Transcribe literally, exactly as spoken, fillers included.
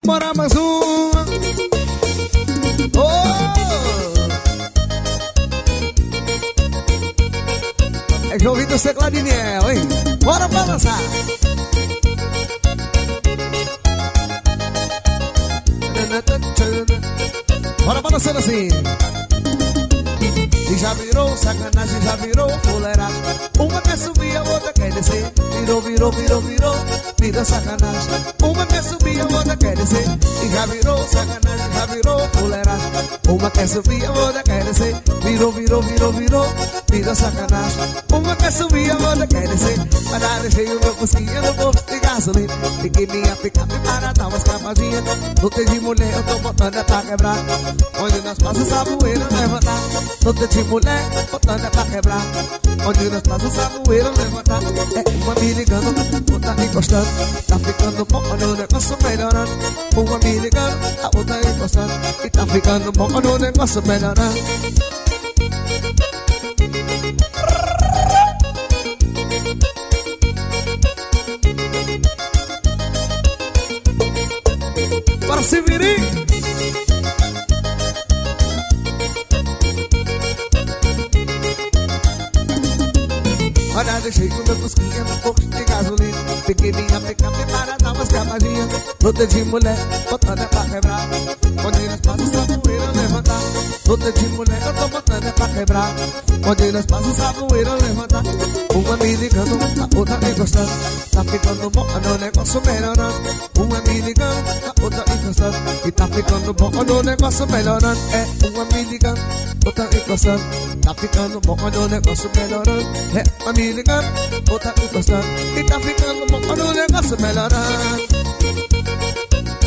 Bora mais uma. Oh! É João Vitor Secladiniel, hein? Bora balançar. Bora balançando assim. E já virou sacanagem, já virou fuleiragem. Uma quer subir, a outra quer descer. Virou, virou, virou, virou, virou sacanagem. Uma quer subir, a outra quer descer. E já virou sacanagem, já virou fuleiragem. Uma quer subir, a outra quer descer. Virou, virou, virou, virou, virou sacanagem. Uma quer subir, a outra quer descer. Mas já deixei o meu fusquinha no posto de gasolina. Fiquei minha picape para dar umas capadinhas. No tempo de mulher eu tô botando é pra quebrar. Onde nós passamos saboeira levantar. No tempo de mulher, botando é pra quebrar. Onde nós passamos saboeira levantar. É uma me ligando, outra encostando. Tá ficando bom, olha o negócio melhorando. Uma me ligando, a outra encostando. E tá ficando bom, olha o negócio melhorando. Bora se virir. Olha, deixei o meu fusquinha no posto de gasolina. Peguei minha picape para dar umas capadinhas. Luta de mulher, botando é pra quebrar. Onde nós passamos saboeira levantar. Luta de mulher, eu tô botando é pra quebrar. Onde nós passamos saboeira levantar. Uma me ligando, a outra encostando. Tá ficando bom, olha o negócio melhorando. Uma me ligando, a outra encostando. E tá ficando bom, olha o negócio melhorando. É, uma me ligando, outra encostando. Tá ficando bom, olha o negócio melhorando. É, uma me ligando, outra encostando. E tá ficando bom, olha o negócio melhorando.